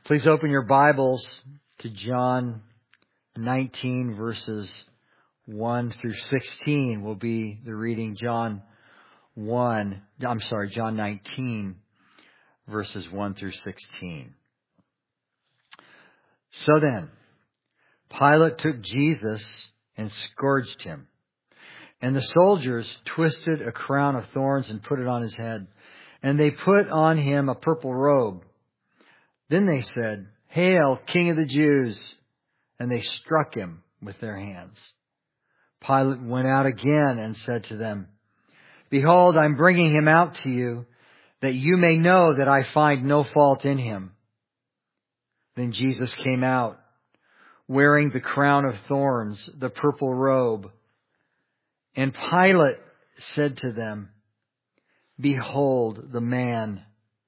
Please open your Bibles to John 19 verses 1 through 16. Will be the reading John 19 verses 1 through 16. So then, Pilate took Jesus and scourged him. And the soldiers twisted a crown of thorns and put it on his head. And they put on him a purple robe. Then they said, "Hail, King of the Jews!" And they struck him with their hands. Pilate went out again and said to them, "Behold, I'm bringing him out to you, that you may know that I find no fault in him." Then Jesus came out, wearing the crown of thorns, the purple robe. And Pilate said to them, "Behold the man."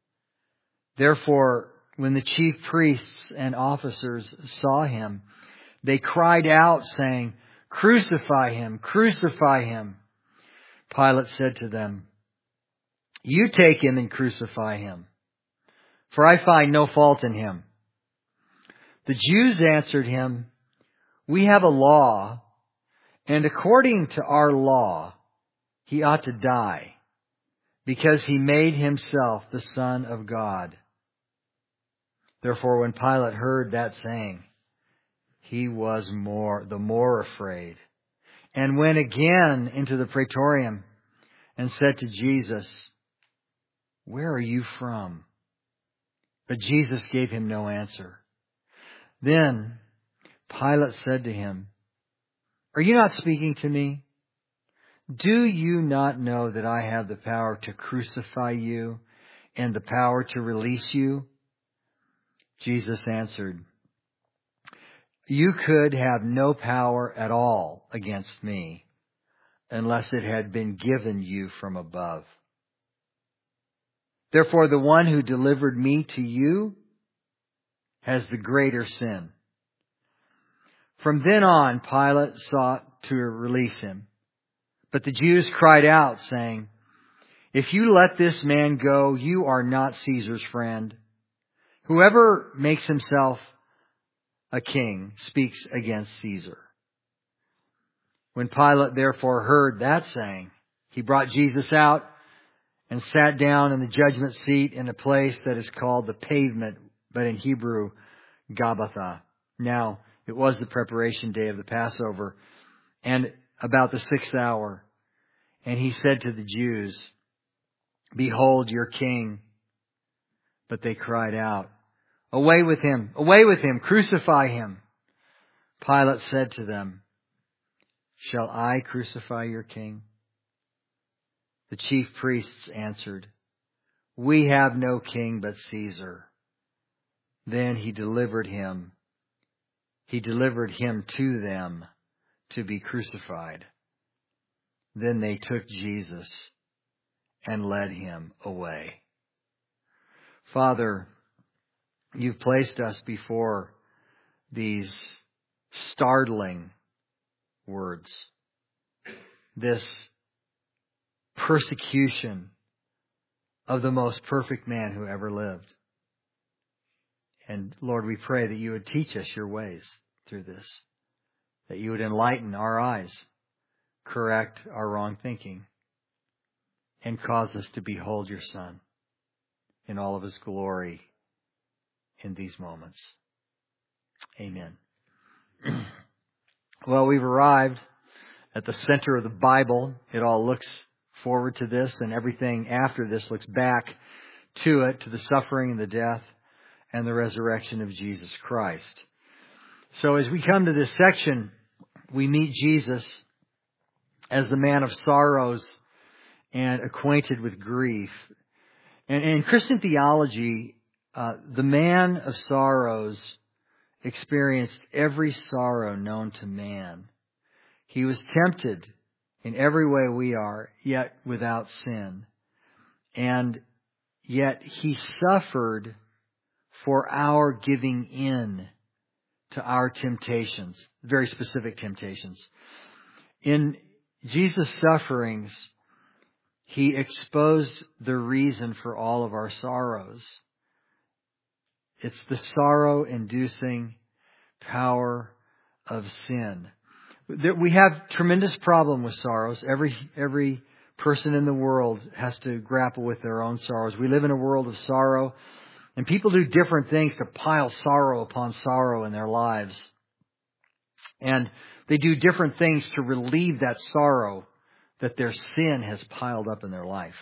Therefore, when the chief priests and officers saw him, they cried out, saying, "Crucify him! Crucify him!" Pilate said to them, "You take him and crucify him, for I find no fault in him." The Jews answered him, "We have a law, and according to our law, he ought to die, because he made himself the Son of God." Therefore, when Pilate heard that saying, he was the more afraid, and went again into the praetorium and said to Jesus, "Where are you from?" But Jesus gave him no answer. Then Pilate said to him, "Are you not speaking to me? Do you not know that I have the power to crucify you and the power to release you?" Jesus answered, "You could have no power at all against me unless it had been given you from above. Therefore, the one who delivered me to you has the greater sin." From then on, Pilate sought to release him. But the Jews cried out, saying, "If you let this man go, you are not Caesar's friend. Whoever makes himself a king speaks against Caesar." When Pilate therefore heard that saying, he brought Jesus out and sat down in the judgment seat in a place that is called the Pavement, but in Hebrew, Gabbatha. Now, it was the preparation day of the Passover, and about the 6th hour. And he said to the Jews, "Behold your king." But they cried out, "Away with him! Away with him! Crucify him!" Pilate said to them, "Shall I crucify your king?" The chief priests answered, "We have no king but Caesar." Then he delivered him to them to be crucified. Then they took Jesus and led him away. Father, you've placed us before these startling words, this persecution of the most perfect man who ever lived. And Lord, we pray that you would teach us your ways through this, that you would enlighten our eyes, correct our wrong thinking, and cause us to behold your Son in all of his glory in these moments. Amen. Well, we've arrived at the center of the Bible. It all looks forward to this, and everything after this looks back to it, to the suffering and the death and the resurrection of Jesus Christ. So as we come to this section, we meet Jesus as the man of sorrows and acquainted with grief. And in Christian theology, the man of sorrows experienced every sorrow known to man. He was tempted in every way we are, yet without sin. And yet he suffered for our giving in to our temptations, very specific temptations. In Jesus' sufferings, he exposed the reason for all of our sorrows. It's the sorrow-inducing power of sin. We have tremendous problem with sorrows. Every person in the world has to grapple with their own sorrows. We live in a world of sorrow, and people do different things to pile sorrow upon sorrow in their lives. And they do different things to relieve that sorrow that their sin has piled up in their life.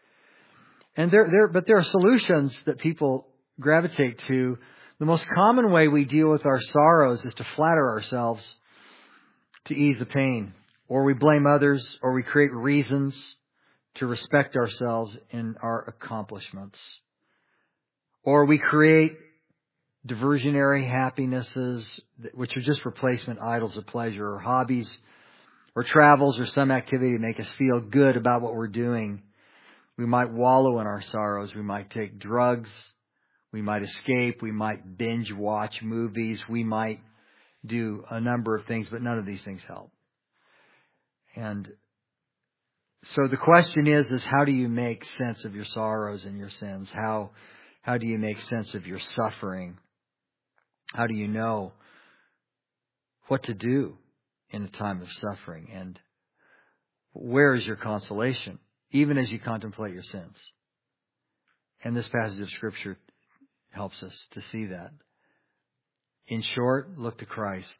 And but there are solutions that people gravitate to. The most common way we deal with our sorrows is to flatter ourselves to ease the pain. Or we blame others, or we create reasons to respect ourselves in our accomplishments. Or we create diversionary happinesses, which are just replacement idols of pleasure, or hobbies, or travels, or some activity to make us feel good about what we're doing. We might wallow in our sorrows. We might take drugs. We might escape. We might binge watch movies. We might do a number of things, but none of these things help. And so the question is how do you make sense of your sorrows and your sins? How do you make sense of your suffering? How do you know what to do in a time of suffering? And where is your consolation, even as you contemplate your sins? And this passage of Scripture helps us to see that. In short, look to Christ.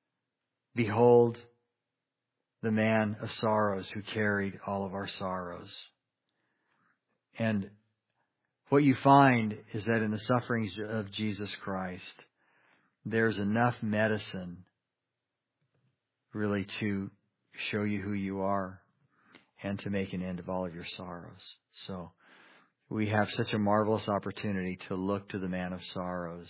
Behold the man of sorrows who carried all of our sorrows. And what you find is that in the sufferings of Jesus Christ, there's enough medicine really to show you who you are and to make an end of all of your sorrows. So we have such a marvelous opportunity to look to the man of sorrows.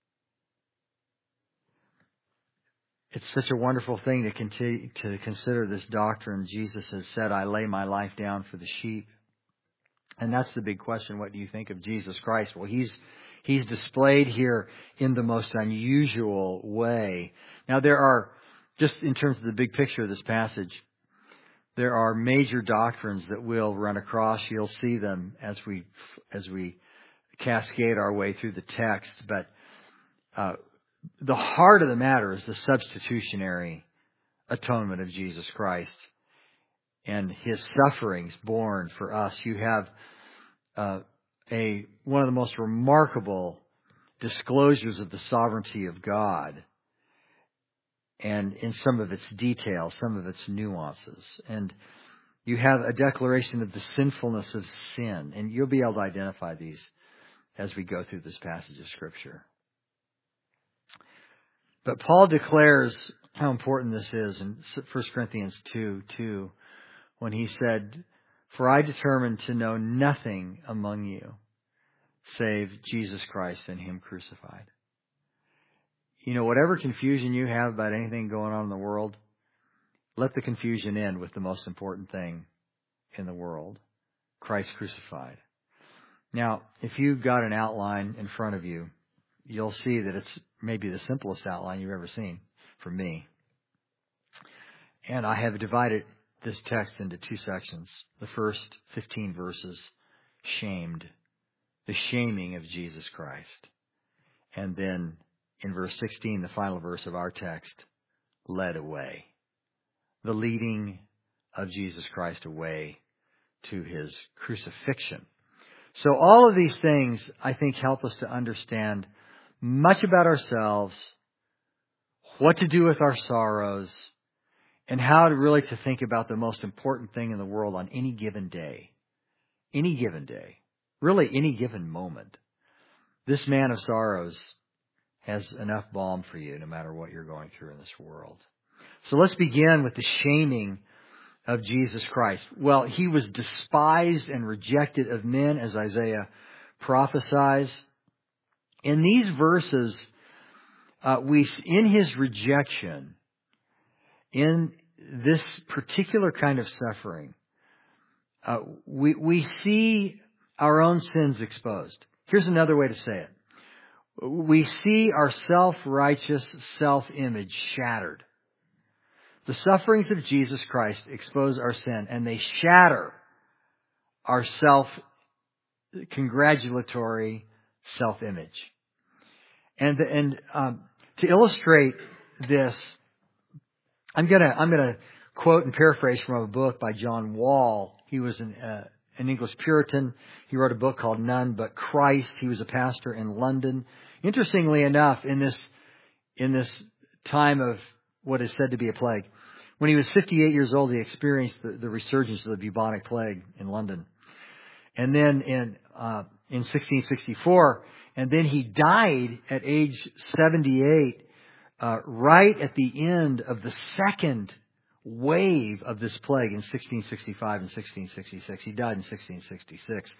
It's such a wonderful thing to consider this doctrine. Jesus has said, I lay my life down for the sheep. And that's the big question. What do you think of Jesus Christ? Well, He's displayed here in the most unusual way. Now there are, just in terms of the big picture of this passage, there are major doctrines that we'll run across. You'll see them as we cascade our way through the text. But the heart of the matter is the substitutionary atonement of Jesus Christ and His sufferings borne for us. You have one of the most remarkable disclosures of the sovereignty of God, and in some of its details, some of its nuances. And you have a declaration of the sinfulness of sin, and you'll be able to identify these as we go through this passage of Scripture. But Paul declares how important this is in 1 Corinthians 2:2, when he said, For I determined to know nothing among you save Jesus Christ and Him crucified. You know, whatever confusion you have about anything going on in the world, let the confusion end with the most important thing in the world, Christ crucified. Now, if you've got an outline in front of you, you'll see that it's maybe the simplest outline you've ever seen from me. And I have divided this text into two sections. The first 15 verses, shamed, the shaming of Jesus Christ. And then in verse 16, the final verse of our text, led away. The leading of Jesus Christ away to His crucifixion. So all of these things, I think, help us to understand much about ourselves, what to do with our sorrows, and how to really to think about the most important thing in the world on any given day. Any given day. Really, any given moment. This man of sorrows has enough balm for you no matter what you're going through in this world. So let's begin with the shaming of Jesus Christ. Well, He was despised and rejected of men, as Isaiah prophesies. In these verses, in His rejection, in this particular kind of suffering, we see our own sins exposed. Here's another way to say it. We see our self-righteous self-image shattered. The sufferings of Jesus Christ expose our sin, and they shatter our self-congratulatory self-image. And to illustrate this, I'm gonna quote and paraphrase from a book by John Wall. He was an English Puritan. He wrote a book called None But Christ. He was a pastor in London. Interestingly enough, in this time of what is said to be a plague, when he was 58 years old, he experienced the resurgence of the bubonic plague in London. And then in 1664, and then he died at age 78, right at the end of the second wave of this plague in 1665 and 1666. He died in 1666.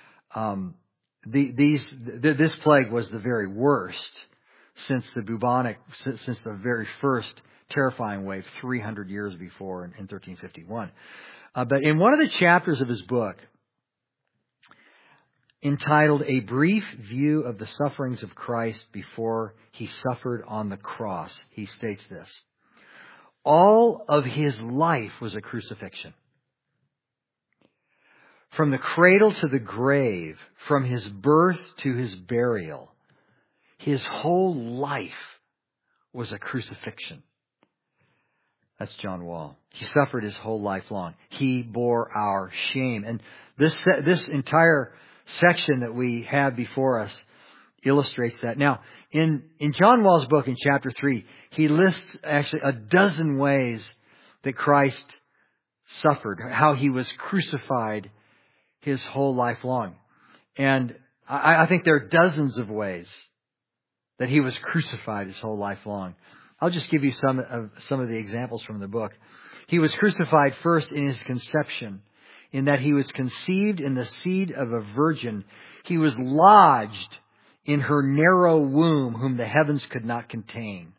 This plague was the very worst since the very first terrifying wave 300 years before in 1351. But in one of the chapters of his book, entitled A Brief View of the Sufferings of Christ Before He Suffered on the Cross, he states this: all of his life was a crucifixion. From the cradle to the grave, from his birth to his burial, his whole life was a crucifixion. That's John Wall. He suffered his whole life long. He bore our shame. And this entire section that we have before us illustrates that. Now, in John Wall's book in chapter 3, he lists actually a dozen ways that Christ suffered, how he was crucified his whole life long. And I think there are dozens of ways that he was crucified his whole life long. I'll just give you some of the examples from the book. He was crucified first in his conception, in that he was conceived in the seed of a virgin. He was lodged in her narrow womb, whom the heavens could not contain.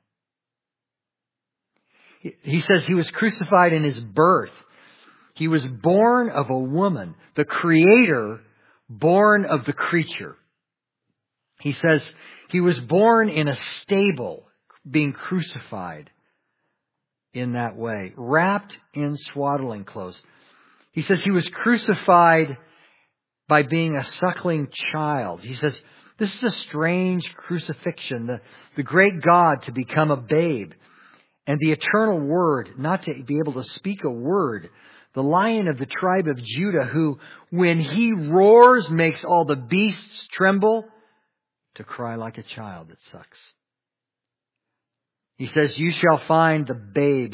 He says he was crucified in his birth. He was born of a woman, the Creator born of the creature. He says he was born in a stable, being crucified in that way, wrapped in swaddling clothes. He says he was crucified by being a suckling child. He says this is a strange crucifixion, the great God to become a babe, and the eternal Word not to be able to speak a word, the Lion of the tribe of Judah, who, when he roars, makes all the beasts tremble, to cry like a child that sucks. He says, you shall find the babe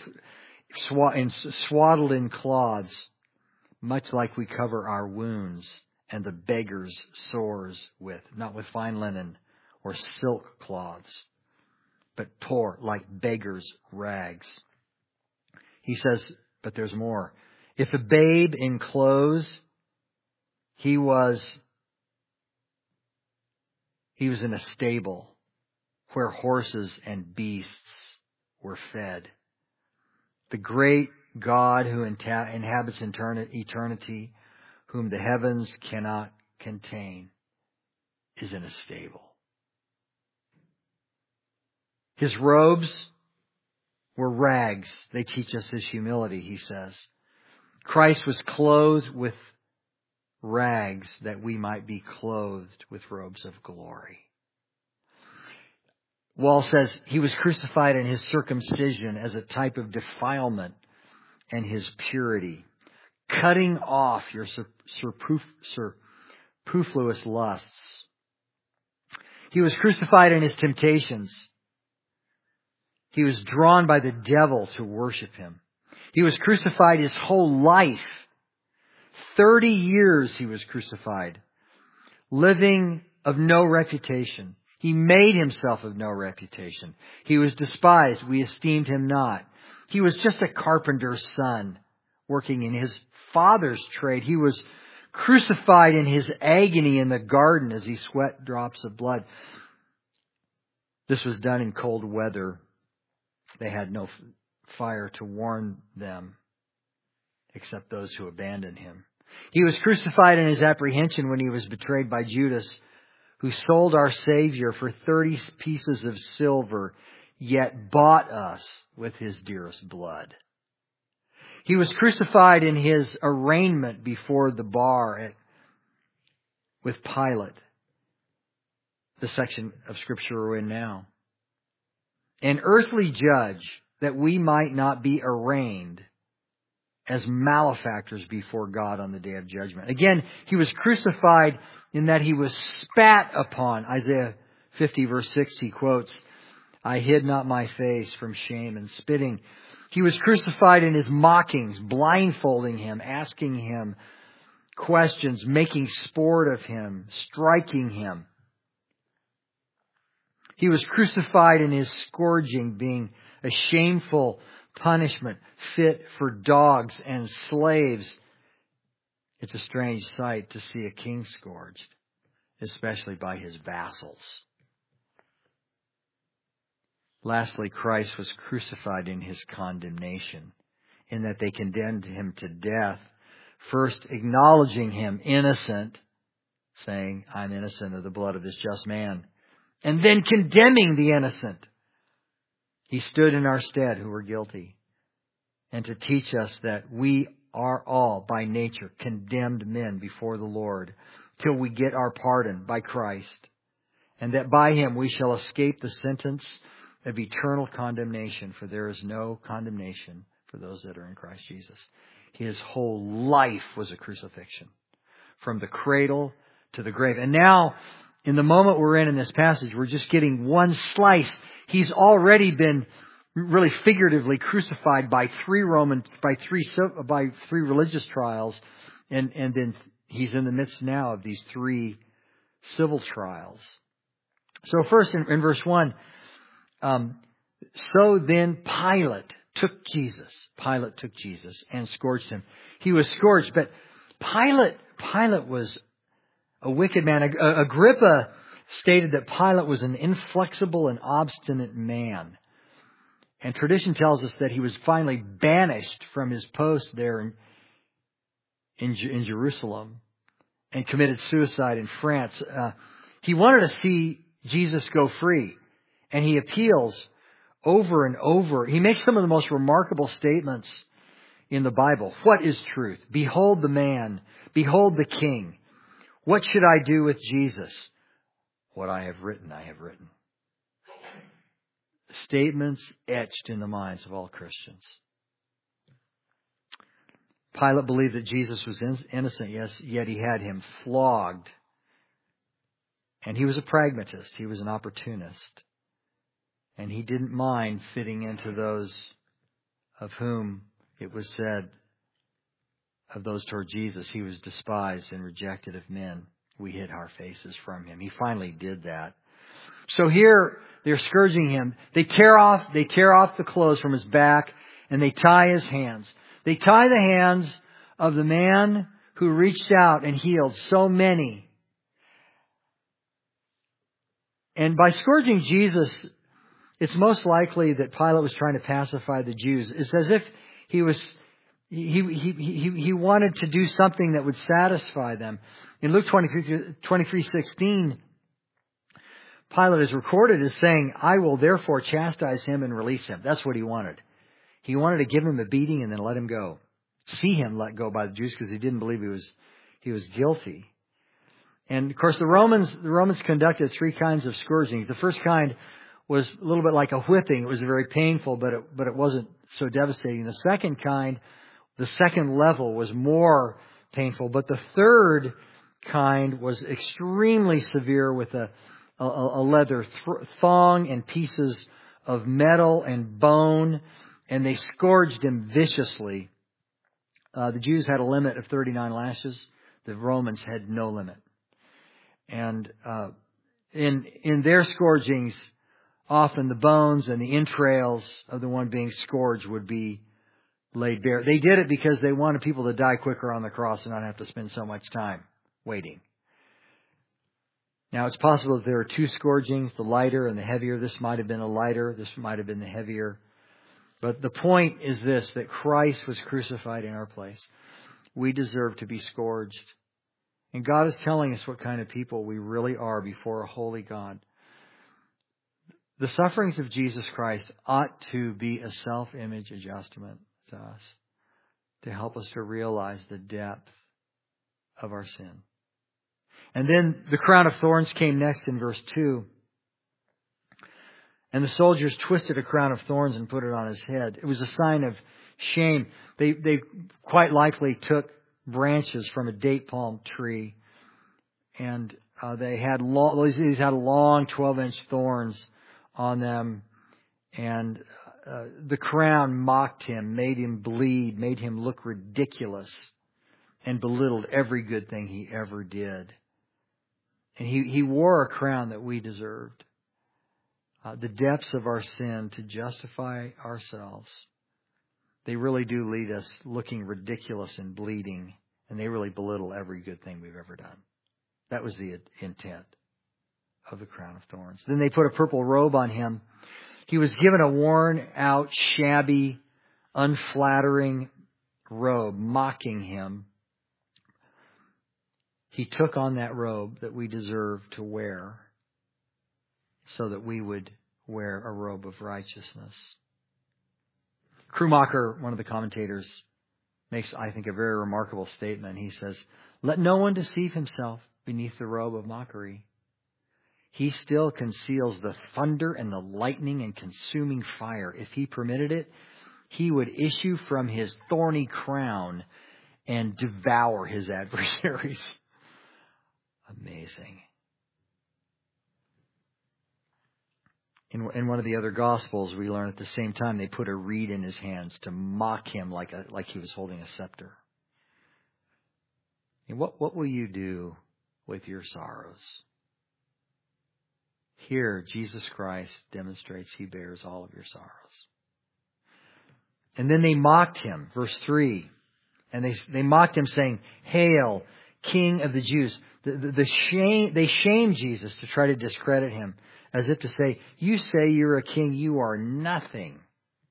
swaddled in cloths, much like we cover our wounds, and the beggar's sores with, not with fine linen or silk cloths, but poor, like beggars' rags. He says, but there's more. If a babe in clothes, he was in a stable where horses and beasts were fed. The great God who inhabits eternity, whom the heavens cannot contain, is in a stable. His robes were rags. They teach us his humility, he says. Christ was clothed with rags that we might be clothed with robes of glory. Wall says he was crucified in his circumcision as a type of defilement and his purity, cutting off your superfluous lusts. He was crucified in his temptations. He was drawn by the devil to worship him. He was crucified his whole life. 30 years he was crucified, living of no reputation. He made himself of no reputation. He was despised. We esteemed him not. He was just a carpenter's son working in his father's trade. He was crucified in his agony in the garden as he sweat drops of blood. This was done in cold weather. They had no fire to warm them except those who abandoned him. He was crucified in his apprehension when he was betrayed by Judas, who sold our Savior for 30 pieces of silver, yet bought us with his dearest blood. He was crucified in his arraignment before the bar with Pilate. the section of Scripture we're in now. An earthly judge, that we might not be arraigned as malefactors before God on the day of judgment. Again, He was crucified in that He was spat upon. Isaiah 50 verse 6 He quotes, I hid not my face from shame and spitting. He was crucified in His mockings, blindfolding Him, asking Him questions, making sport of Him, striking Him. He was crucified in His scourging, being a shameful punishment fit for dogs and slaves. It's a strange sight to see a king scourged, especially by his vassals. Lastly, Christ was crucified in His condemnation, in that they condemned Him to death, first acknowledging Him innocent, saying, I'm innocent of the blood of this just man, and then condemning the innocent. He stood in our stead who were guilty, and to teach us that we are all by nature condemned men before the Lord till we get our pardon by Christ, and that by Him we shall escape the sentence of eternal condemnation, for there is no condemnation for those that are in Christ Jesus. His whole life was a crucifixion, from the cradle to the grave. And now, in the moment we're in this passage, we're just getting one slice. He's already been really figuratively crucified by three religious trials, and then He's in the midst now of these three civil trials. So first in verse 1, so then Pilate took Jesus. Pilate took Jesus and scourged Him. He was scourged, but Pilate was a wicked man. Agrippa stated that Pilate was an inflexible and obstinate man. And tradition tells us that he was finally banished from his post there in Jerusalem and committed suicide in France. He wanted to see Jesus go free, and he appeals over and over. He makes some of the most remarkable statements in the Bible. What is truth? Behold the man. Behold the king. What should I do with Jesus? What I have written, I have written. Statements etched in the minds of all Christians. Pilate believed that Jesus was innocent, yes, yet he had Him flogged. And he was a pragmatist. He was an opportunist. And he didn't mind fitting into those of whom it was said, of those toward Jesus, He was despised and rejected of men. We hid our faces from Him. He finally did that. So here they're scourging Him. They tear off the clothes from His back, and they tie His hands. They tie the hands of the man who reached out and healed so many. And by scourging Jesus, it's most likely that Pilate was trying to pacify the Jews. It's as if he wanted to do something that would satisfy them. In Luke 23:16, Pilate is recorded as saying, I will therefore chastise him and release him. That's what he wanted. He wanted to give him a beating and then let him go. See him let go by the Jews, because he didn't believe he was guilty. And of course the Romans conducted three kinds of scourgings. The first kind was a little bit like a whipping. It was very painful, but it wasn't so devastating. The second kind, the second level, was more painful. But the third kind was extremely severe, with a leather thong and pieces of metal and bone, and they scourged Him viciously. The Jews had a limit of 39 lashes. The Romans had no limit. And in their scourgings, often the bones and the entrails of the one being scourged would be laid bare. They did it because they wanted people to die quicker on the cross and not have to spend so much time waiting. Now, it's possible that there are two scourgings, the lighter and the heavier. This might have been a lighter. This might have been the heavier. But the point is this, that Christ was crucified in our place. We deserve to be scourged. And God is telling us what kind of people we really are before a holy God. The sufferings of Jesus Christ ought to be a self-image adjustment to us, to help us to realize the depth of our sin. And then the crown of thorns came next in verse 2. And the soldiers twisted a crown of thorns and put it on his head. It was a sign of shame. They quite likely took branches from a date palm tree, and these had long 12-inch thorns on them, and the crown mocked him, made him bleed, made him look ridiculous, and belittled every good thing he ever did. And he wore a crown that we deserved. The depths of our sin to justify ourselves, they really do lead us looking ridiculous and bleeding, and they really belittle every good thing we've ever done. That was the intent of the crown of thorns. Then they put a purple robe on him. He was given a worn-out, shabby, unflattering robe, mocking him. He took on that robe that we deserve to wear so that we would wear a robe of righteousness. Krummacher, one of the commentators, makes, I think, a very remarkable statement. He says, "Let no one deceive himself beneath the robe of mockery. He still conceals the thunder and the lightning and consuming fire. If he permitted it, he would issue from his thorny crown and devour his adversaries." Amazing. In one of the other Gospels, we learn at the same time they put a reed in his hands to mock him like he was holding a scepter. And what will you do with your sorrows? Here, Jesus Christ demonstrates He bears all of your sorrows. And then they mocked Him, verse 3. And they mocked Him, saying, "Hail, King of the Jews." They shamed Jesus to try to discredit Him, as if to say, "You say you're a king, you are nothing."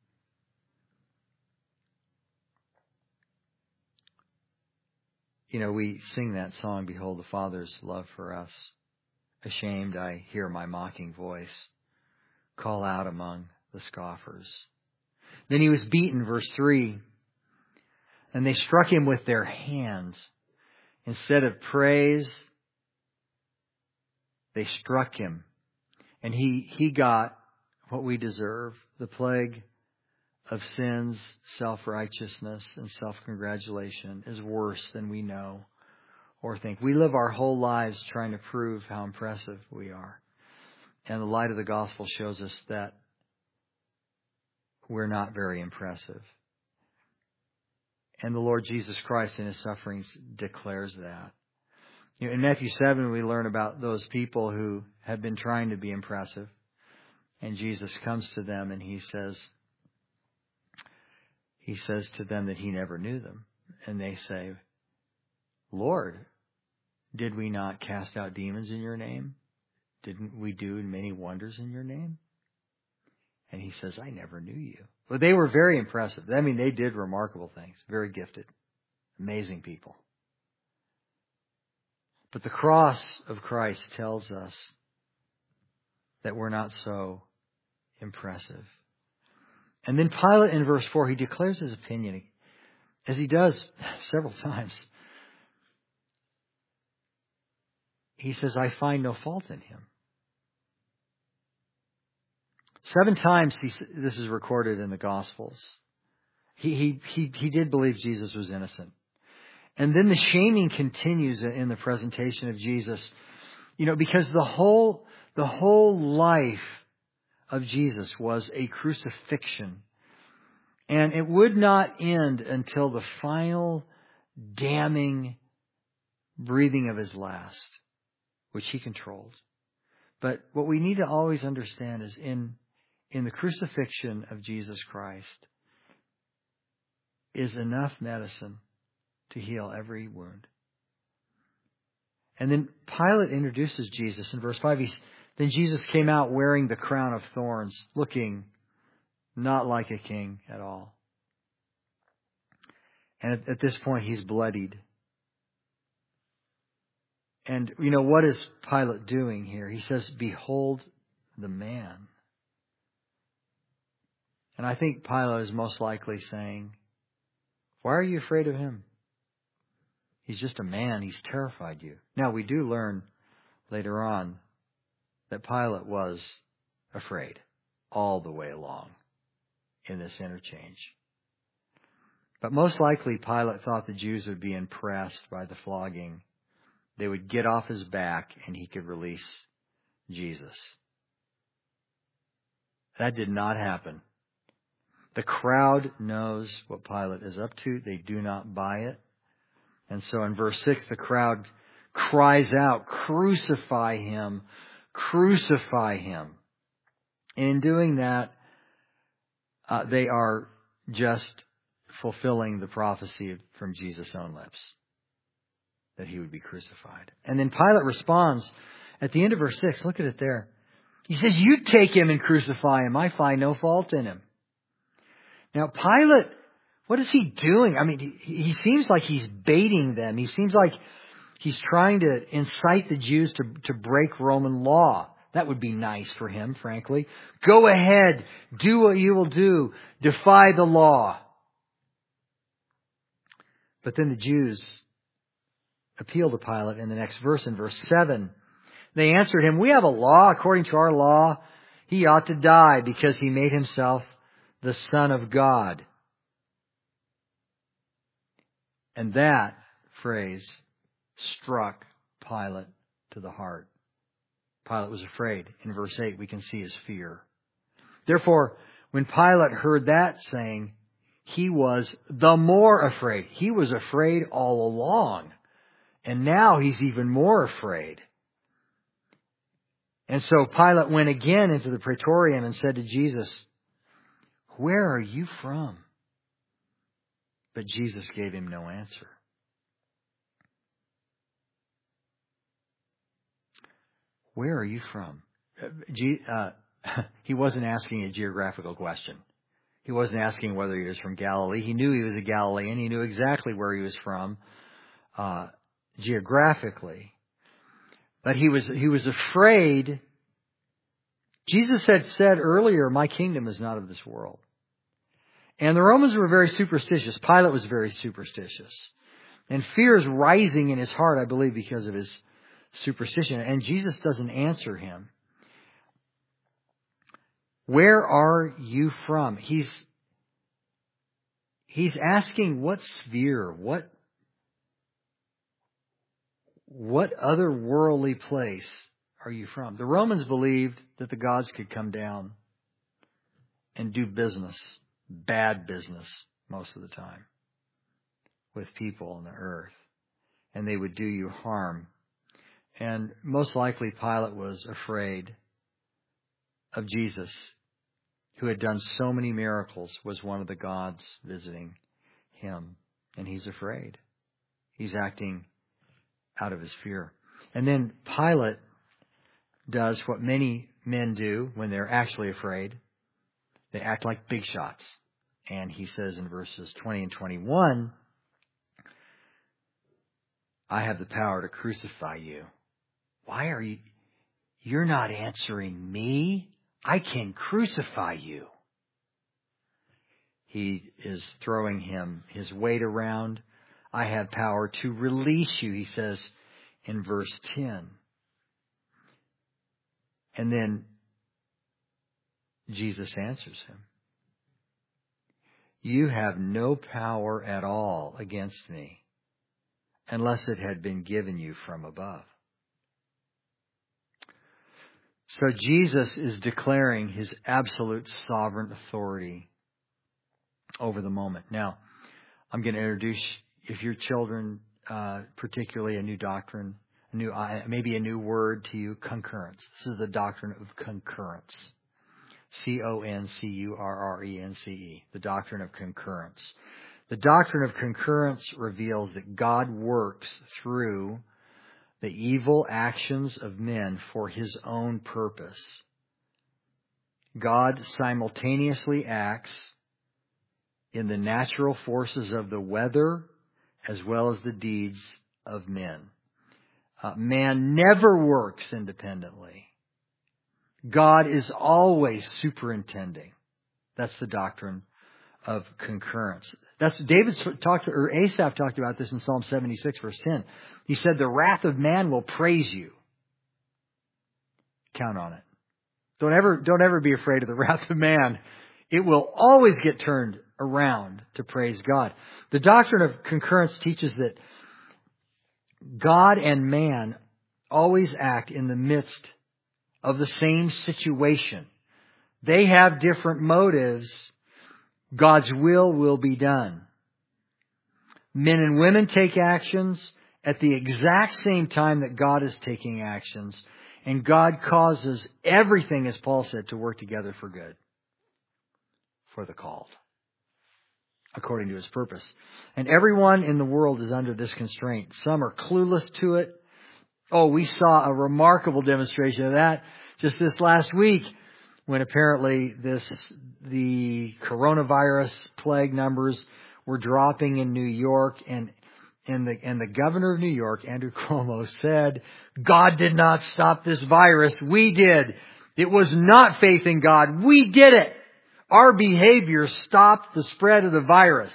You know, we sing that song, "Behold the Father's love for us. Ashamed, I hear my mocking voice call out among the scoffers." Then He was beaten, verse 3. And they struck Him with their hands. Instead of praise, they struck Him. And he got what we deserve, the plague of sins, self-righteousness, and self-congratulation is worse than we know or think. We live our whole lives trying to prove how impressive we are. And the light of the gospel shows us that we're not very impressive. And the Lord Jesus Christ in His sufferings declares that. You know, in Matthew 7, we learn about those people who have been trying to be impressive. And Jesus comes to them and He says to them that He never knew them. And they say, "Lord, did we not cast out demons in your name? Didn't we do many wonders in your name?" And He says, "I never knew you." But they were very impressive. I mean, they did remarkable things. Very gifted. Amazing people. But the cross of Christ tells us that we're not so impressive. And then Pilate in verse 4, he declares his opinion, as he does several times. He says, "I find no fault in him." 7 times this is recorded in the Gospels. He did believe Jesus was innocent. And then the shaming continues in the presentation of Jesus. You know, because the whole life of Jesus was a crucifixion. And it would not end until the final damning breathing of His last, which He controlled. But what we need to always understand is in the crucifixion of Jesus Christ is enough medicine to heal every wound. And then Pilate introduces Jesus in verse 5. Then Jesus came out wearing the crown of thorns, looking not like a king at all. And at this point, He's bloodied. And, you know, what is Pilate doing here? He says, "Behold the man." And I think Pilate is most likely saying, "Why are you afraid of him? He's just a man. He's terrified you. Now, we do learn later on that Pilate was afraid all the way along in this interchange. But most likely, Pilate thought the Jews would be impressed by the flogging. They would get off his back and he could release Jesus. That did not happen. The crowd knows what Pilate is up to. They do not buy it. And so in verse 6, the crowd cries out, "Crucify him! Crucify him!" And in doing that, they are just fulfilling the prophecy from Jesus' own lips, that he would be crucified. And then Pilate responds at the end of verse 6. Look at it there. He says, "You take him and crucify him. I find no fault in him." Now, Pilate, what is he doing? I mean, he seems like he's baiting them. He seems like he's trying to incite the Jews to break Roman law. That would be nice for him, frankly. Go ahead. Do what you will do. Defy the law. But then the Jews appeal to Pilate in the next verse, in verse 7. They answered him, "We have a law. According to our law, he ought to die because he made himself the Son of God." And that phrase struck Pilate to the heart. Pilate was afraid. In verse 8, we can see his fear. Therefore, when Pilate heard that saying, he was the more afraid. He was afraid all along. And now he's even more afraid. And so Pilate went again into the praetorium and said to Jesus, "Where are you from?" But Jesus gave him no answer. Where are you from? He wasn't asking a geographical question. He wasn't asking whether he was from Galilee. He knew he was a Galilean. He knew exactly where he was from geographically. But he was afraid. Jesus had said earlier, "My kingdom is not of this world." And the Romans were very superstitious. Pilate was very superstitious. And fear is rising in his heart, I believe, because of his superstition. And Jesus doesn't answer him. Where are you from? He's asking what sphere, what otherworldly place are you from? The Romans believed that the gods could come down and do business, bad business most of the time, with people on the earth. And they would do you harm. And most likely Pilate was afraid of Jesus, who had done so many miracles, was one of the gods visiting him. And he's afraid. He's acting out of his fear. And then Pilate does what many men do when they're actually afraid. They act like big shots. And he says in verses 20 and 21, "I have the power to crucify you." Why are you're not answering me? I can crucify you. He is throwing his weight around. I have power to release you, he says in verse 10. And then Jesus answers him. "You have no power at all against me unless it had been given you from above." So Jesus is declaring his absolute sovereign authority over the moment. Now, I'm going to introduce, if your children, particularly a new doctrine, maybe a new word to you, concurrence. This is the doctrine of concurrence. Concurrence. The doctrine of concurrence. The doctrine of concurrence reveals that God works through the evil actions of men for his own purpose. God simultaneously acts in the natural forces of the weather as well as the deeds of men. Man never works independently. God is always superintending. That's the doctrine of concurrence. That's Asaph talked about this in Psalm 76, verse 10. He said, the wrath of man will praise you. Count on it. Don't ever be afraid of the wrath of man. It will always get turned around to praise God. The doctrine of concurrence teaches that God and man always act in the midst of the same situation. They have different motives. God's will be done. Men and women take actions at the exact same time that God is taking actions. And God causes everything, as Paul said, to work together for good. For the called. According to His purpose. And everyone in the world is under this constraint. Some are clueless to it. Oh, we saw a remarkable demonstration of that just this last week, when apparently the coronavirus plague numbers were dropping in New York, and the governor of New York, Andrew Cuomo, said, God did not stop this virus. We did. It was not faith in God. We did it. Our behavior stopped the spread of the virus.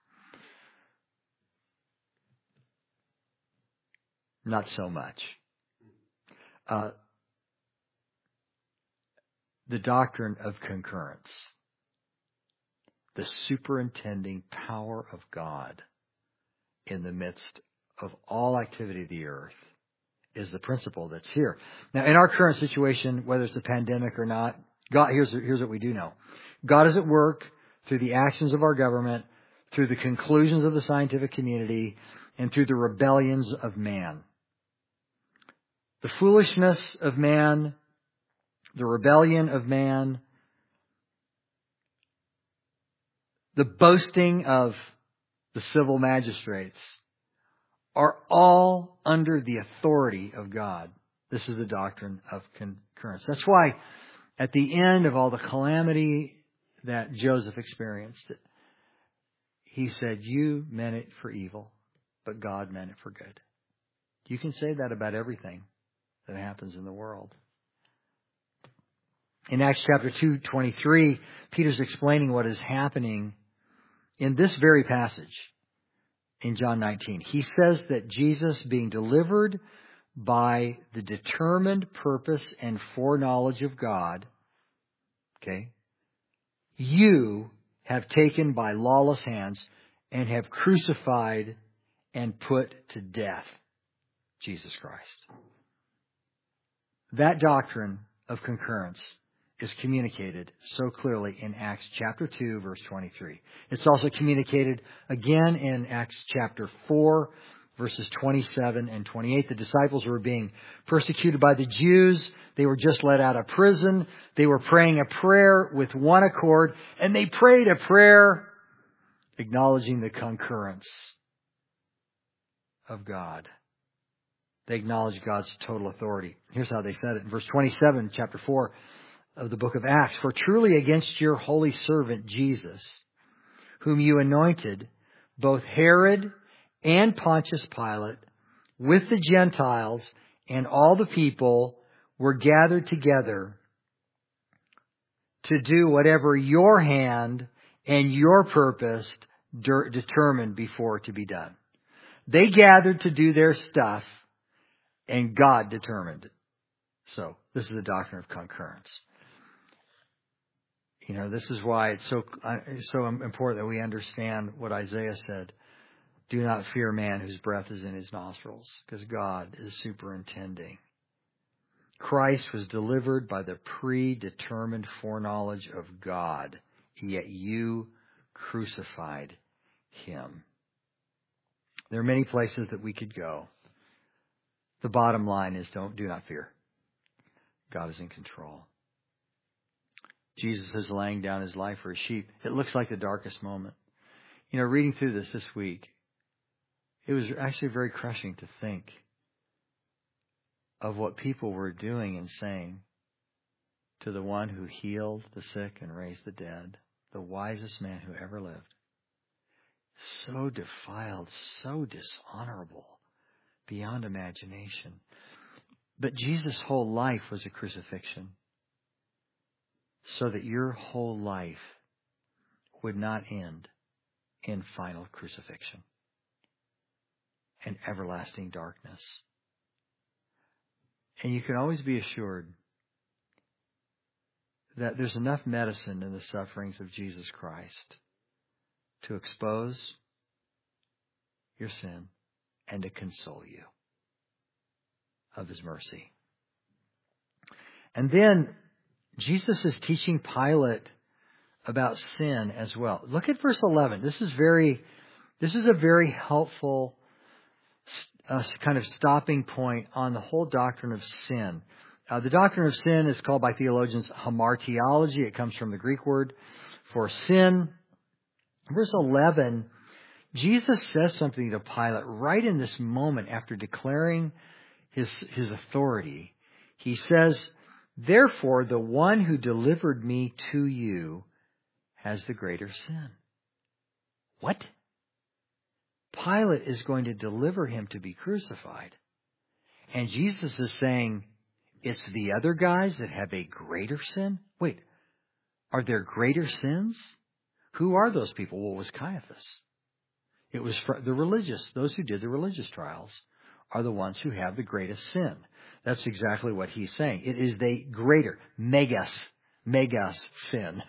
Not so much. The doctrine of concurrence. The superintending power of God in the midst of all activity of the earth is the principle that's here. Now, in our current situation, whether it's a pandemic or not, God, here's what we do know. God is at work through the actions of our government, through the conclusions of the scientific community, and through the rebellions of man. The foolishness of man, the rebellion of man, the boasting of the civil magistrates are all under the authority of God. This is the doctrine of concurrence. That's why at the end of all the calamity that Joseph experienced, he said, you meant it for evil, but God meant it for good. You can say that about everything that happens in the world. In Acts chapter 2:23, Peter's explaining what is happening in this very passage in John 19. He says that Jesus, being delivered by the determined purpose and foreknowledge of God, okay, you have taken by lawless hands and have crucified and put to death Jesus Christ. That doctrine of concurrence is communicated so clearly in Acts chapter 2, verse 23. It's also communicated again in Acts chapter 4, verses 27 and 28. The disciples were being persecuted by the Jews. They were just let out of prison. They were praying a prayer with one accord, and they prayed a prayer acknowledging the concurrence of God. They acknowledged God's total authority. Here's how they said it in verse 27, chapter 4 of the book of Acts. For truly against your holy servant Jesus, whom you anointed, both Herod and Pontius Pilate, with the Gentiles and all the people, were gathered together to do whatever your hand and your purpose determined before to be done. They gathered to do their stuff, and God determined it. So, this is the doctrine of concurrence. You know, this is why it's so important that we understand what Isaiah said. Do not fear man whose breath is in his nostrils, because God is superintending. Christ was delivered by the predetermined foreknowledge of God, yet you crucified him. There are many places that we could go. The bottom line is do not fear. God is in control. Jesus is laying down his life for his sheep. It looks like the darkest moment. You know, reading through this week, it was actually very crushing to think of what people were doing and saying to the one who healed the sick and raised the dead, the wisest man who ever lived. So defiled, so dishonorable, beyond imagination. But Jesus' whole life was a crucifixion, so that your whole life would not end in final crucifixion and everlasting darkness. And you can always be assured that there's enough medicine in the sufferings of Jesus Christ to expose your sin and to console you of His mercy. And then Jesus is teaching Pilate about sin as well. Look at verse 11. This is a very helpful kind of stopping point on the whole doctrine of sin. The doctrine of sin is called by theologians hamartiology. It comes from the Greek word for sin. Verse 11, Jesus says something to Pilate right in this moment after declaring his authority. He says, "Therefore, the one who delivered me to you has the greater sin." What? Pilate is going to deliver him to be crucified. And Jesus is saying, it's the other guys that have a greater sin? Wait, are there greater sins? Who are those people? Well, it was Caiaphas. It was the religious. Those who did the religious trials are the ones who have the greatest sin. That's exactly what he's saying. It is the greater, megas sin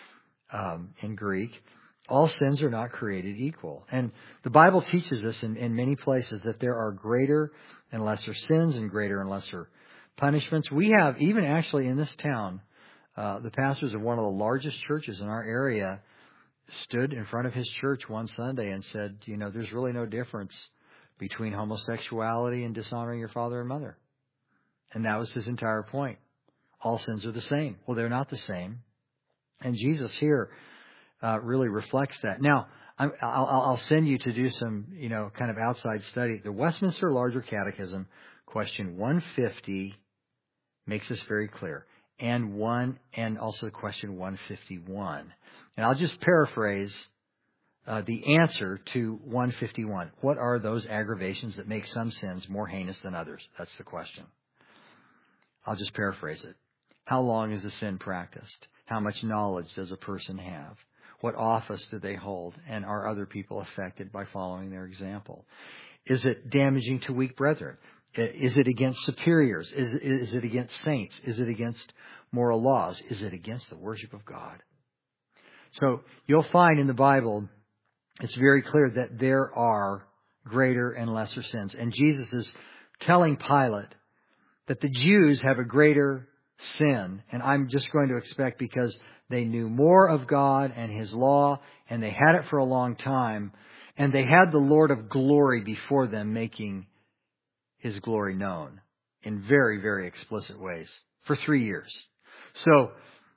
in Greek. All sins are not created equal. And the Bible teaches us in many places that there are greater and lesser sins and greater and lesser punishments. We have, even actually in this town, the pastors of one of the largest churches in our area stood in front of his church one Sunday and said, there's really no difference between homosexuality and dishonoring your father and mother. And that was his entire point. All sins are the same. Well, they're not the same. And Jesus here really reflects that. Now, I'll send you to do some, kind of outside study. The Westminster Larger Catechism, question 150, makes this very clear. And also question 151. And I'll just paraphrase the answer to 151. What are those aggravations that make some sins more heinous than others? That's the question. I'll just paraphrase it. How long is the sin practiced? How much knowledge does a person have? What office do they hold? And are other people affected by following their example? Is it damaging to weak brethren? Is it against superiors? Is it against saints? Is it against moral laws? Is it against the worship of God? So you'll find in the Bible, it's very clear that there are greater and lesser sins. And Jesus is telling Pilate that the Jews have a greater sin. And I'm just going to expect because they knew more of God and His law, and they had it for a long time, and they had the Lord of glory before them making His glory known in very, very explicit ways for 3 years. So,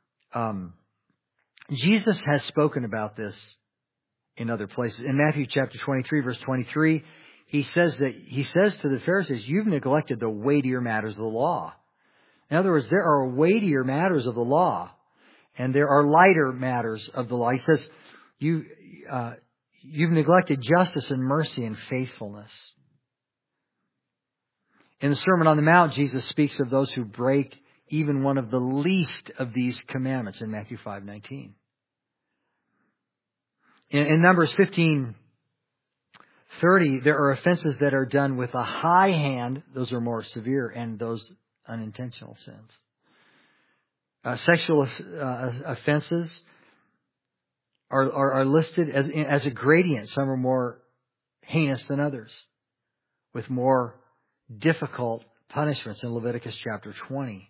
Jesus has spoken about this in other places. In Matthew chapter 23, verse 23, He says to the Pharisees, you've neglected the weightier matters of the law. In other words, there are weightier matters of the law, and there are lighter matters of the law. He says, you've neglected justice and mercy and faithfulness. In the Sermon on the Mount, Jesus speaks of those who break even one of the least of these commandments in Matthew 5:19. In Numbers 15:30, there are offenses that are done with a high hand. Those are more severe, and those unintentional sins. Sexual offenses are listed as a gradient. Some are more heinous than others, with more difficult punishments in Leviticus chapter 20.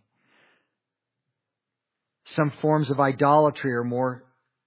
Some forms of idolatry are more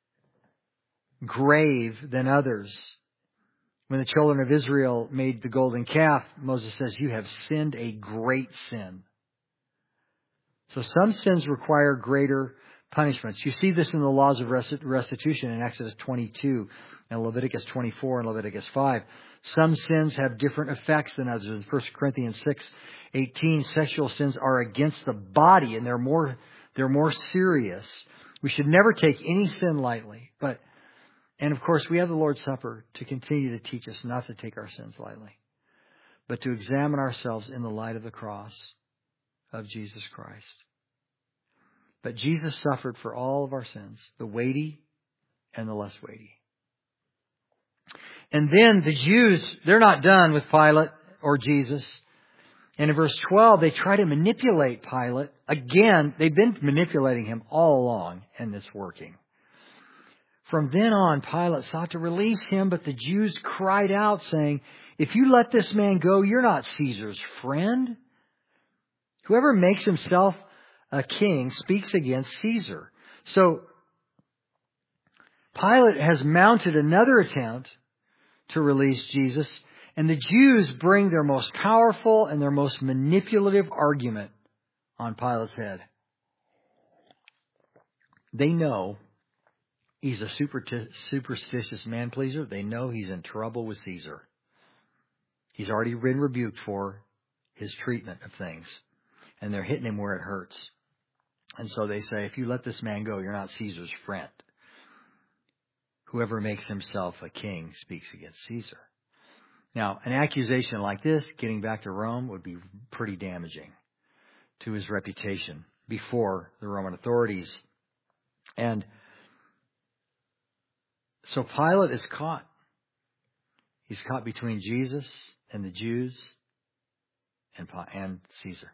grave than others. When the children of Israel made the golden calf, Moses says, you have sinned a great sin. So some sins require greater punishments. You see this in the laws of restitution in Exodus 22 and Leviticus 24 and Leviticus 5. Some sins have different effects than others. In 1 Corinthians 6:18, sexual sins are against the body, and they're more serious. We should never take any sin lightly. And of course, we have the Lord's Supper to continue to teach us not to take our sins lightly, but to examine ourselves in the light of the cross of Jesus Christ. But Jesus suffered for all of our sins, the weighty and the less weighty. And then the Jews, they're not done with Pilate or Jesus. And in verse 12, they try to manipulate Pilate. Again, they've been manipulating him all along, and it's working. From then on, Pilate sought to release him, but the Jews cried out, saying, "If you let this man go, you're not Caesar's friend. Whoever makes himself a king speaks against Caesar." So, Pilate has mounted another attempt to release Jesus, and the Jews bring their most powerful and their most manipulative argument on Pilate's head. They know he's a superstitious man-pleaser. They know he's in trouble with Caesar. He's already been rebuked for his treatment of things, and they're hitting him where it hurts. And so they say, if you let this man go, you're not Caesar's friend. Whoever makes himself a king speaks against Caesar. Now, an accusation like this, getting back to Rome, would be pretty damaging to his reputation before the Roman authorities. And so Pilate is caught. He's caught between Jesus and the Jews and Caesar.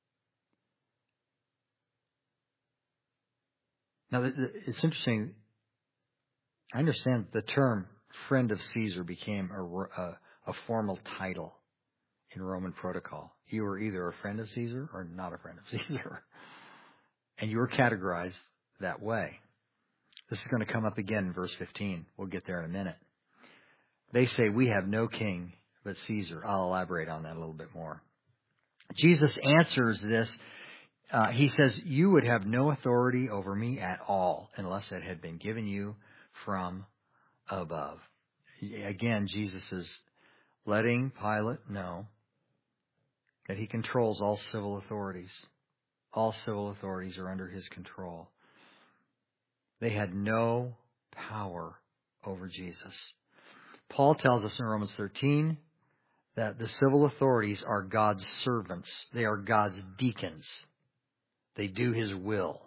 Now, it's interesting. I understand the term friend of Caesar became a formal title in Roman protocol. You were either a friend of Caesar or not a friend of Caesar. And you were categorized that way. This is going to come up again in verse 15. We'll get there in a minute. They say, we have no king but Caesar. I'll elaborate on that a little bit more. Jesus answers this. He says, you would have no authority over me at all unless it had been given you from above. Again, Jesus is letting Pilate know that he controls all civil authorities. All civil authorities are under his control. They had no power over Jesus. Paul tells us in Romans 13 that the civil authorities are God's servants. They are God's deacons. They do his will.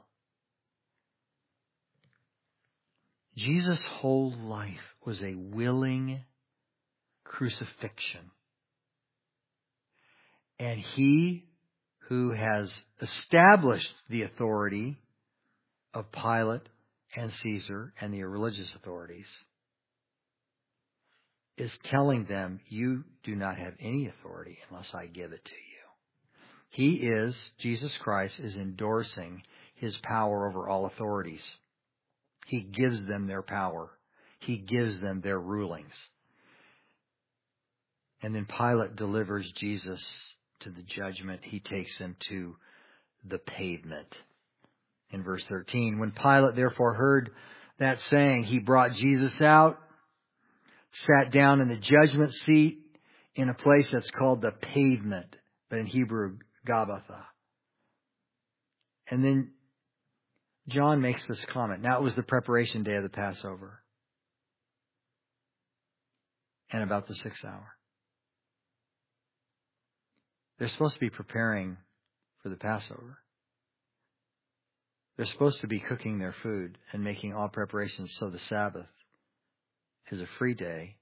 Jesus' whole life was a willing crucifixion. And he who has established the authority of Pilate and Caesar and the religious authorities is telling them, you do not have any authority unless I give it to you. Jesus Christ is endorsing his power over all authorities. He gives them their power. He gives them their rulings. And then Pilate delivers Jesus to the judgment. He takes him to the pavement. In verse 13, when Pilate therefore heard that saying, he brought Jesus out, sat down in the judgment seat in a place that's called the pavement, but in Hebrew, Gabbatha. And then John makes this comment. Now it was the preparation day of the Passover. And about the 6th hour. They're supposed to be preparing for the Passover. They're supposed to be cooking their food and making all preparations so the Sabbath is a free day.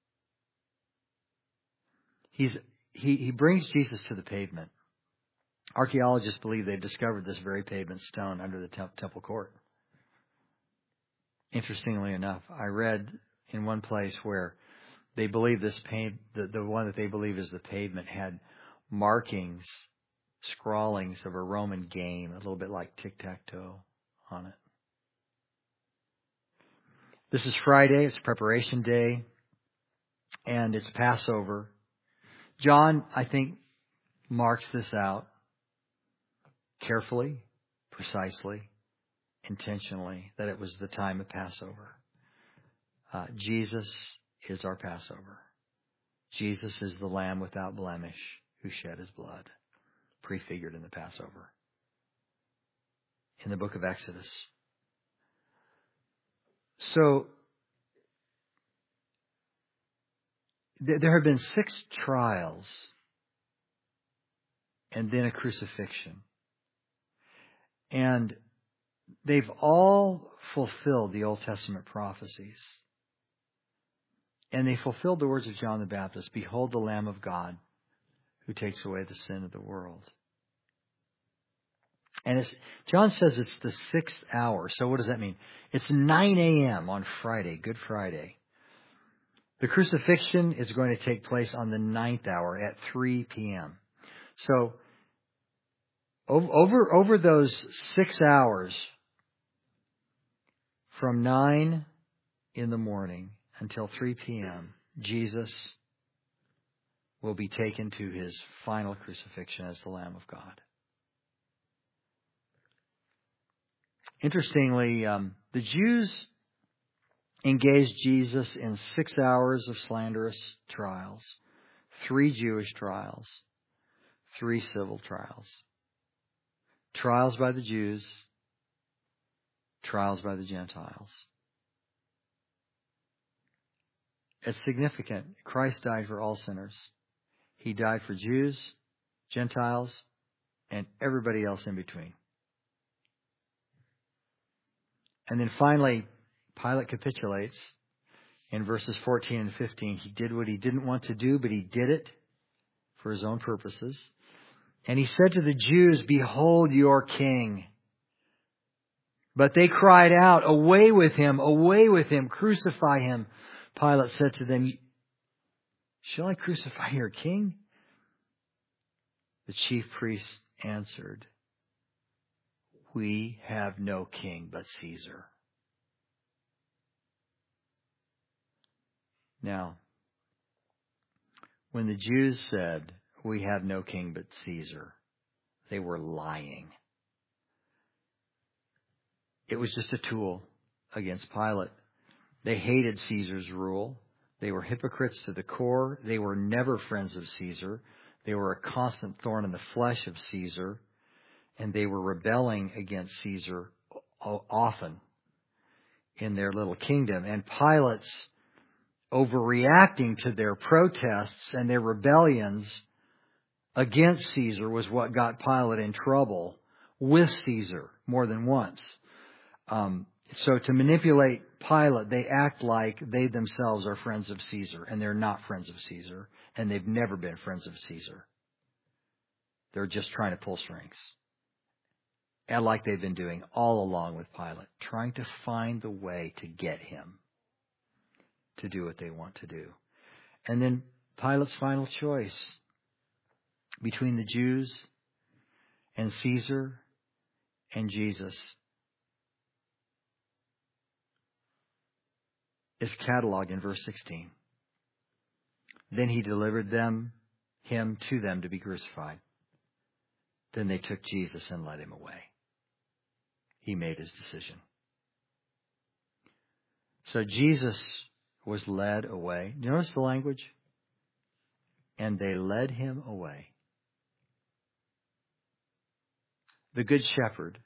He brings Jesus to the pavement. Archaeologists believe they've discovered this very pavement stone under the temple court. Interestingly enough, I read in one place where they believe this the one that they believe is the pavement had markings, scrawlings of a Roman game, a little bit like tic-tac-toe on it. This is Friday, it's preparation day, and it's Passover. John, I think, marks this out carefully, precisely, intentionally, that it was the time of Passover. Jesus is our Passover. Jesus is the Lamb without blemish who shed his blood, prefigured in the Passover. In the book of Exodus. So, there have been 6 trials and then a crucifixion. And they've all fulfilled the Old Testament prophecies. And they fulfilled the words of John the Baptist, "Behold the Lamb of God who takes away the sin of the world." And John says it's the 6th hour. So what does that mean? It's 9 a.m. on Friday, Good Friday. The crucifixion is going to take place on the 9th hour at 3 p.m. So over those 6 hours, from 9 in the morning until 3 p.m., Jesus will be taken to his final crucifixion as the Lamb of God. Interestingly, the Jews engaged Jesus in 6 hours of slanderous trials, 3 Jewish trials, 3 civil trials. Trials by the Jews, trials by the Gentiles. It's significant. Christ died for all sinners. He died for Jews, Gentiles, and everybody else in between. And then finally, Pilate capitulates in verses 14 and 15. He did what he didn't want to do, but he did it for his own purposes. And he said to the Jews, "Behold your king." But they cried out, away with him, crucify him." Pilate said to them, "Shall I crucify your king?" The chief priests answered, "We have no king but Caesar." Now, when the Jews said, "We have no king but Caesar," they were lying. It was just a tool against Pilate. They hated Caesar's rule. They were hypocrites to the core. They were never friends of Caesar. They were a constant thorn in the flesh of Caesar. And they were rebelling against Caesar often in their little kingdom. And Pilate's overreacting to their protests and their rebellions against Caesar was what got Pilate in trouble with Caesar more than once. So to manipulate Pilate, they act like they themselves are friends of Caesar, and they're not friends of Caesar, and they've never been friends of Caesar. They're just trying to pull strings. And like they've been doing all along with Pilate, trying to find the way to get him to do what they want to do. And then Pilate's final choice between the Jews and Caesar and Jesus is cataloged in verse 16. Then he delivered him to them to be crucified. Then they took Jesus and led him away. He made his decision. So Jesus was led away. You notice the language? And they led him away. The good shepherd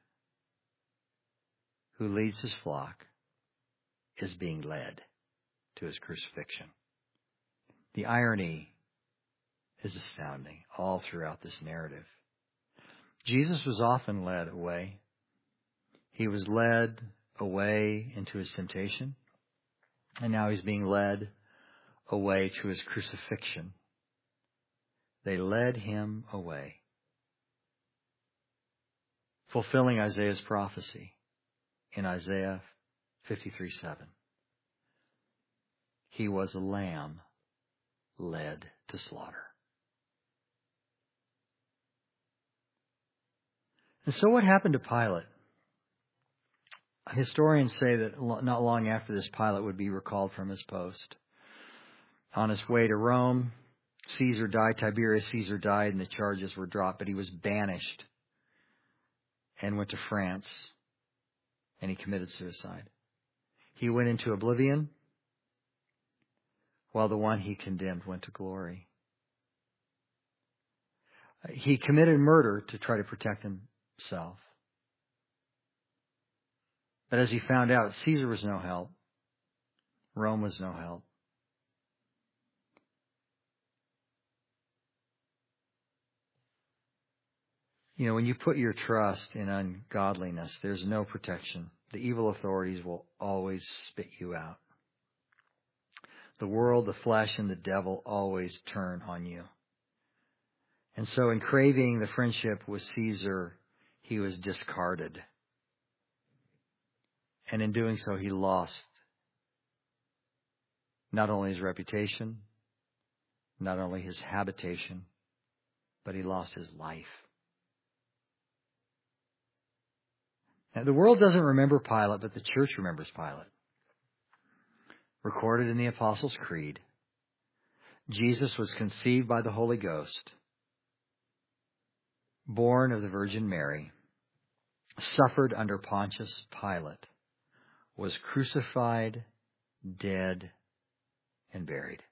who leads his flock is being led to his crucifixion. The irony is astounding all throughout this narrative. Jesus was often led away. He was led away into his temptation, and now he's being led away to his crucifixion. They led him away, fulfilling Isaiah's prophecy in Isaiah 53:7. He was a lamb led to slaughter. And so what happened to Pilate? Historians say that not long after this, Pilate would be recalled from his post. On his way to Rome, Tiberius Caesar died, and the charges were dropped, but he was banished and went to France, and he committed suicide. He went into oblivion, while the one he condemned went to glory. He committed murder to try to protect himself. But as he found out, Caesar was no help. Rome was no help. You know, when you put your trust in ungodliness, there's no protection. The evil authorities will always spit you out. The world, the flesh, and the devil always turn on you. And so in craving the friendship with Caesar, he was discarded. And in doing so, he lost not only his reputation, not only his habitation, but he lost his life. Now, the world doesn't remember Pilate, but the church remembers Pilate. Recorded in the Apostles' Creed, Jesus was conceived by the Holy Ghost, born of the Virgin Mary, suffered under Pontius Pilate, was crucified, dead, and buried.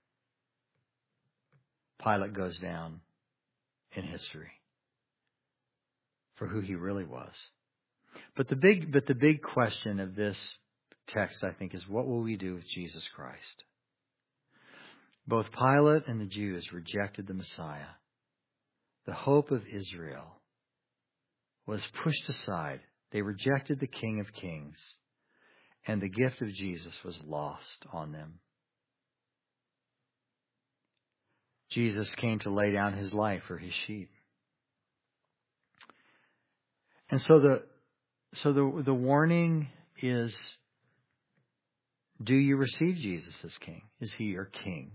Pilate goes down in history for who he really was. But the big question of this text, I think, is what will we do with Jesus Christ? Both Pilate and the Jews rejected the Messiah. The hope of Israel was pushed aside. They rejected the King of Kings, and the gift of Jesus was lost on them. Jesus came to lay down his life for his sheep. And so the warning is, do you receive Jesus as King? Is he your King?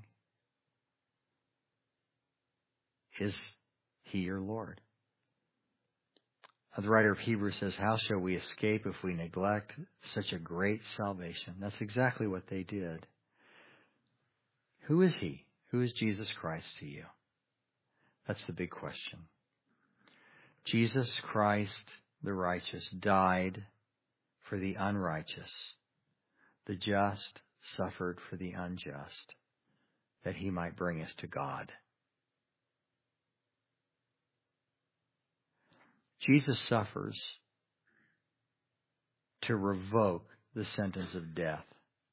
Is he your Lord? The writer of Hebrews says, how shall we escape if we neglect such a great salvation? That's exactly what they did. Who is he? Who is Jesus Christ to you? That's the big question. Jesus Christ, the righteous, died for the unrighteous. The just suffered for the unjust, that he might bring us to God. Jesus suffers to revoke the sentence of death.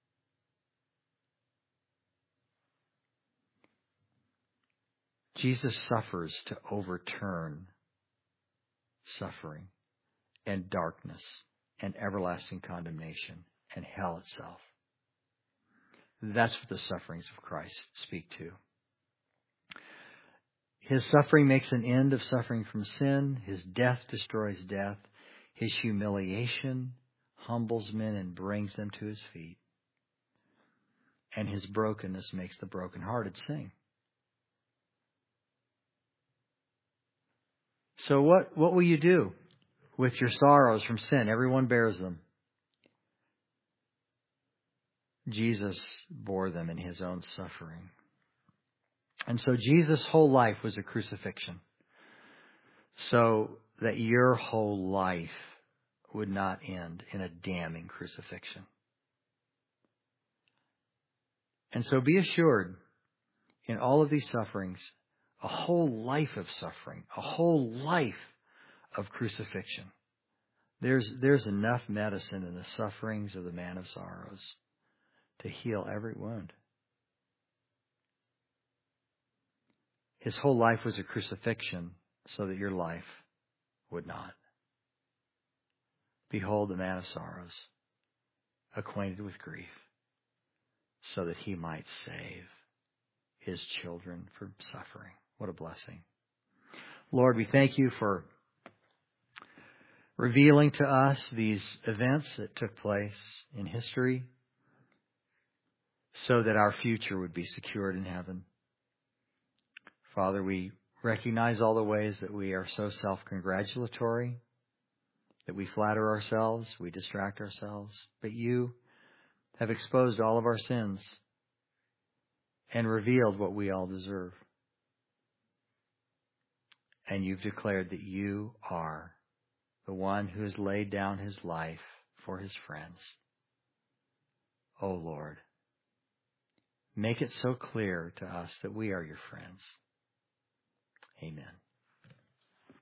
Jesus suffers to overturn suffering and darkness and everlasting condemnation and hell itself. That's what the sufferings of Christ speak to. His suffering makes an end of suffering from sin. His death destroys death. His humiliation humbles men and brings them to his feet. And his brokenness makes the brokenhearted sing. So what will you do with your sorrows from sin? Everyone bears them. Jesus bore them in his own suffering. And so Jesus' whole life was a crucifixion, so that your whole life would not end in a damning crucifixion. And so be assured, in all of these sufferings, a whole life of suffering, a whole life of crucifixion. There's enough medicine in the sufferings of the man of sorrows to heal every wound. His whole life was a crucifixion so that your life would not. Behold the man of sorrows, acquainted with grief, so that he might save his children from suffering. What a blessing. Lord, we thank you for revealing to us these events that took place in history so that our future would be secured in heaven. Father, we recognize all the ways that we are so self-congratulatory, that we flatter ourselves, we distract ourselves, but you have exposed all of our sins and revealed what we all deserve. And you've declared that you are the one who has laid down his life for his friends. Oh Lord, make it so clear to us that we are your friends. Amen.